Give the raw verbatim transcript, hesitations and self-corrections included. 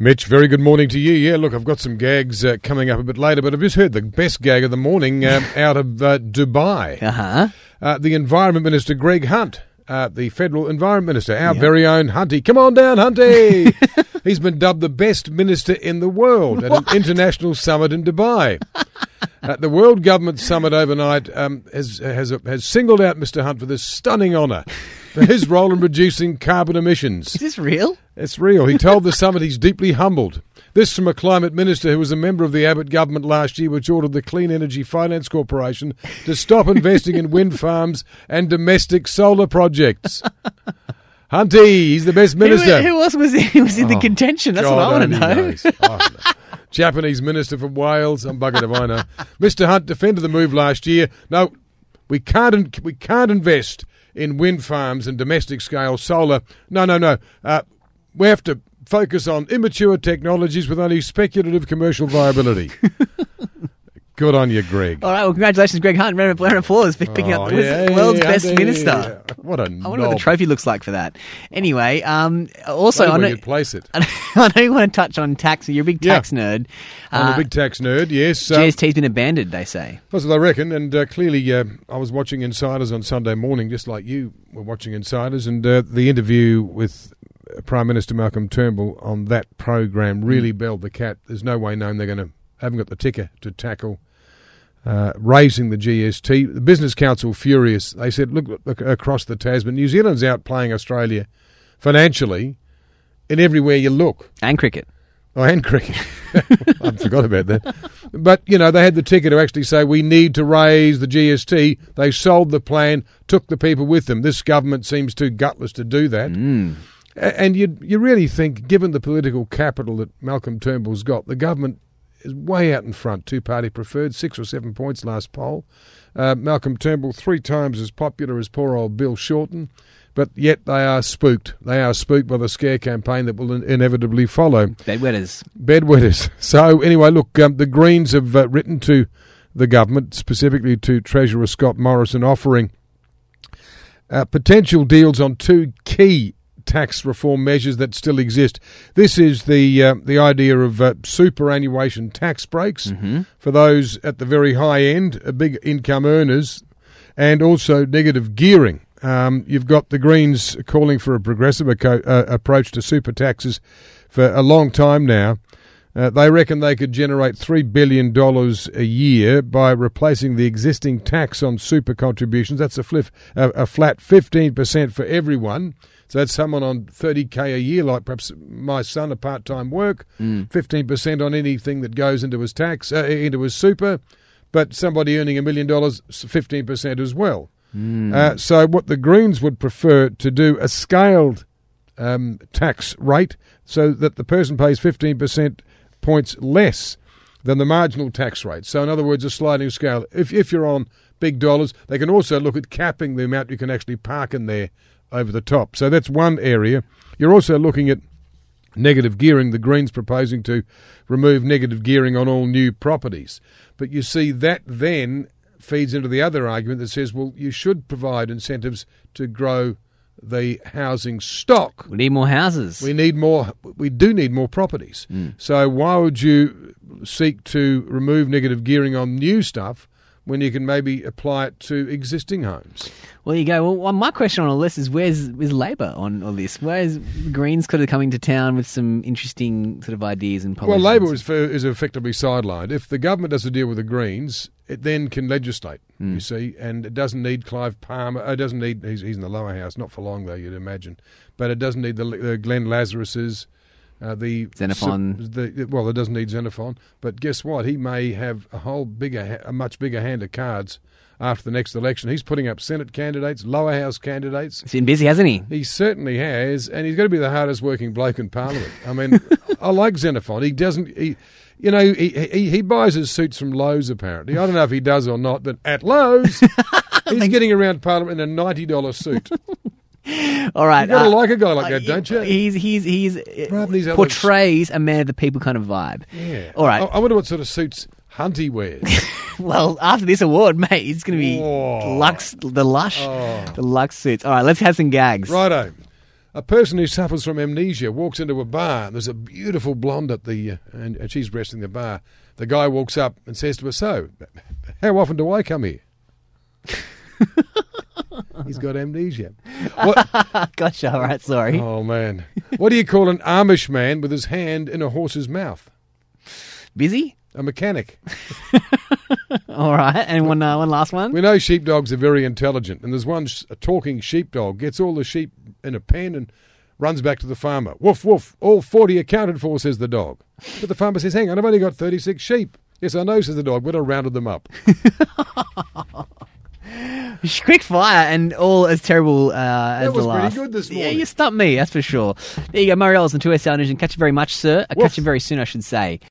Mitch, very good morning to you. Yeah, look, I've got some gags uh, coming up a bit later, but I've just heard the best gag of the morning um, out of uh, Dubai. Uh-huh. Uh, the Environment Minister, Greg Hunt, uh, the Federal Environment Minister, our Yep. very own Hunty. Come on down, Hunty! He's been dubbed the best minister in the world at What? an international summit in Dubai. Uh, the World Government Summit overnight um, has, has, has singled out Mister Hunt for this stunning honour for his role in reducing carbon emissions. Is this real? It's real. He told the summit he's deeply humbled. This from a climate minister who was a member of the Abbott government last year, which ordered the Clean Energy Finance Corporation to stop investing in wind farms and domestic solar projects. Hunty, he's the best minister. Who, who else was, who was in the Oh, contention? That's God what I want to only know. knows. Oh, no. Japanese minister from Wales. I'm buggered if I know. Mister Hunt defended the move last year. No, we can't. We can't invest in wind farms and domestic scale solar. No, no, no. Uh, we have to focus on immature technologies with only speculative commercial viability. Good on you, Greg. All right, well, congratulations, Greg Hunt. Round of applause for picking Oh, up the yeah, world's yeah, best yeah, minister. yeah. What a I wonder what knob. the trophy looks like for that. Anyway, um, also, I Maybe know, we could place it. I know you want to touch on tax. You're a big Yeah. tax nerd. I'm Uh, a big tax nerd, yes. G Um, S T's been abandoned, they say. That's what I reckon, and uh, clearly uh, I was watching Insiders on Sunday morning, just like you were watching Insiders, and uh, the interview with Prime Minister Malcolm Turnbull on that program really belled the cat. There's no way known they're going to, haven't got the ticker to tackle uh, raising the G S T. The Business Council furious. They said, look, look across the Tasman, New Zealand's outplaying Australia financially in everywhere you look. And cricket. Oh, and cricket. I forgot about that. But, you know, they had the ticket to actually say we need to raise the G S T. They sold the plan, took the people with them. This government seems too gutless to do that. Mm. A- And you you really think, given the political capital that Malcolm Turnbull's got, the government is way out in front, two-party preferred, six or seven points last poll. Uh, Malcolm Turnbull, three times as popular as poor old Bill Shorten. But yet they are spooked. They are spooked by the scare campaign that will in- inevitably follow. Bedwetters. Bedwetters. So anyway, look, um, the Greens have uh, written to the government, specifically to Treasurer Scott Morrison, offering uh, potential deals on two key tax reform measures that still exist. This is the uh, the idea of uh, superannuation tax breaks Mm-hmm. for those at the very high end, uh, big income earners, and also negative gearing. Um, you've got the Greens calling for a progressive aco- uh, approach to super taxes for a long time now. Uh, they reckon they could generate three billion dollars a year by replacing the existing tax on super contributions. That's a, flip, a, a flat fifteen percent for everyone. So that's someone on thirty K a year, like perhaps my son, a part-time work, Mm. fifteen percent on anything that goes into his tax, uh, into his super, but somebody earning a million dollars, fifteen percent as well. Mm. Uh, so what the Greens would prefer to do a scaled um, tax rate so that the person pays fifteen percent points less than the marginal tax rate. So in other words, a sliding scale. If if you're on big dollars, they can also look at capping the amount you can actually park in there over the top. So that's one area. You're also looking at negative gearing. The Greens proposing to remove negative gearing on all new properties. But you see that then feeds into the other argument that says, well, you should provide incentives to grow the housing stock. We need more houses. We need more. We do need more properties. Mm. So why would you seek to remove negative gearing on new stuff when you can maybe apply it to existing homes? Well, you go. Well, my question on all this is where's is Labor on all this? Where's the Greens could have come into town with some interesting sort of ideas and policies? Well, Labor is, is effectively sidelined. If the government does a deal with the Greens, it then can legislate, Mm. you see, and it doesn't need Clive Palmer. It doesn't need, he's, he's in the lower house, not for long though, you'd imagine. But it doesn't need the, the Glenn Lazaruses, uh, the... Xenophon. The, well, it doesn't need Xenophon. But guess what? He may have a whole bigger, a much bigger hand of cards after the next election. He's putting up Senate candidates, lower house candidates. He's been busy, hasn't he? He certainly has, and he's going to be the hardest working bloke in Parliament. I mean, I like Xenophon. He doesn't, he, you know, he, he he buys his suits from Lowe's apparently. I don't know if he does or not, but at Lowe's, he's getting around Parliament in a ninety dollars suit. All right. You've got to uh, like a guy like uh, that, don't you? He's he's he's Rather than these other- portrays a man of the people kind of vibe. Yeah. All right. I, I wonder what sort of suits Hunty wears. Well, after this award, mate, it's going to be Oh. Lux, the lush, Oh. the Lux suits. All right, let's have some gags. Righto. A person who suffers from amnesia walks into a bar. And there's a beautiful blonde at the, uh, and, and she's resting the bar. The guy walks up and says to her, "So, how often do I come here?" He's got amnesia. What? Gotcha. All right, sorry. Oh, man. What do you call an Amish man with his hand in a horse's mouth? Busy? A mechanic. All right, and one uh, one last one. We know sheepdogs are very intelligent, and there's one, a talking sheepdog, gets all the sheep in a pen and runs back to the farmer. "Woof, woof, all forty accounted for," says the dog. But the farmer says, "Hang on, I've only got thirty-six sheep." "Yes, I know," says the dog, "but I rounded them up." Quick fire and all as terrible uh, as That was the last. pretty good this Yeah, morning. you stumped me, that's for sure. There you go, Murray Ellis on two S L News, and catch you very much, sir. I'll Woof. catch you very soon, I should say.